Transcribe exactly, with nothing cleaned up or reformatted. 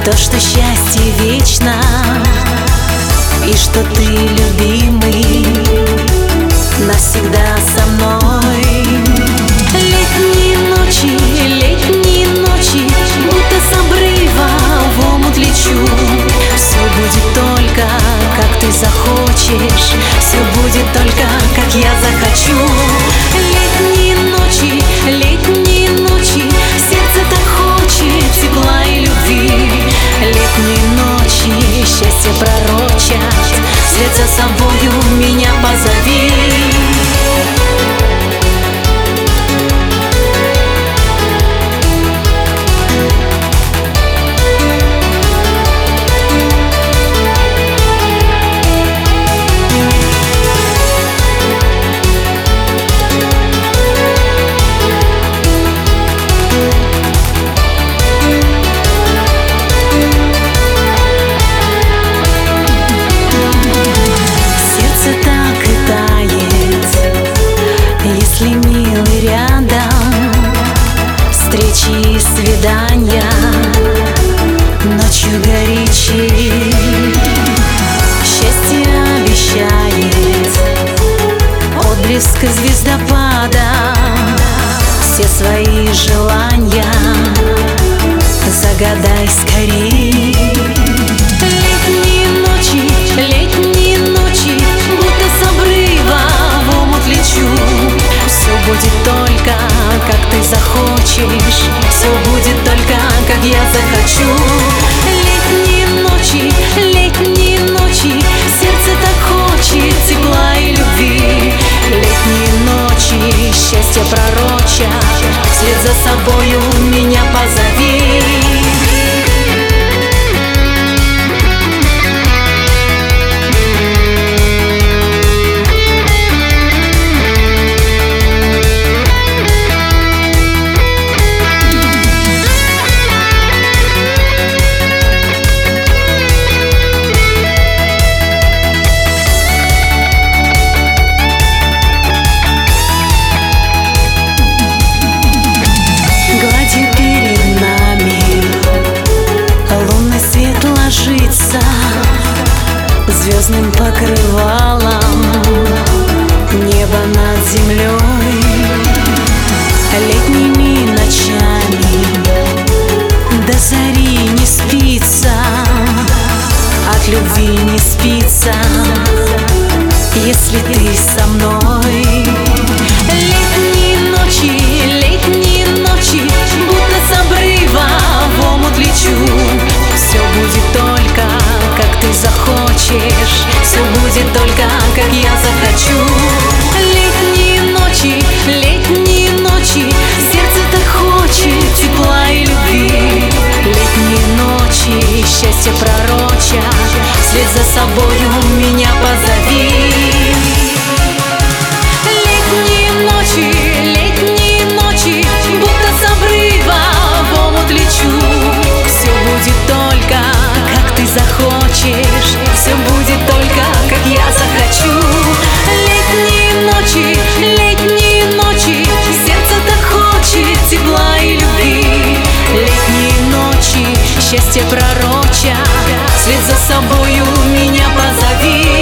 То, что счастье вечно, и что ты, любимый, навсегда со мной. Летние ночи, летние ночи, будто с обрыва в омут лечу. Все будет только, как ты захочешь, все будет только, как я захочу. Летние ночи, летние ночи, сердце так хочет тепла и любви. Летние ночи, счастье пророчат, вслед за собою меня позови. Если милый рядом, встречи и свидания ночью горячей. Счастье обещает отблеск звездопада, все свои желания загадай скорей. Летние ночи, летние ночи, будто с обрыва в омут лечу. Все будет только, как ты захочешь, все будет только, как я захочу. Летние ночи, летние ночи, сердце так хочет тепла и любви. Летние ночи, счастье пророчат, вслед за собою меня позови. Звездным покрывалом небо над землей. Летними ночами до зари не спится, от любви не спится, если ты со мной. Летние ночи, летние ночи, будто с обрыва в омут лечу. Все будет только, как ты захочешь, все будет только, как я захочу. Летние ночи, летние ночи, сердце так хочет тепла и любви. Летние ночи, счастье пророчат, вслед за собою меня позови. Летние ночи, летние ночи, будто с обрыва в омут лечу. Все будет только, как ты захочешь, все будет только, как я захочу. Летние ночи, летние ночи, сердце так хочет тепла и любви. Летние ночи, счастье пророчат, вслед за собою меня позови.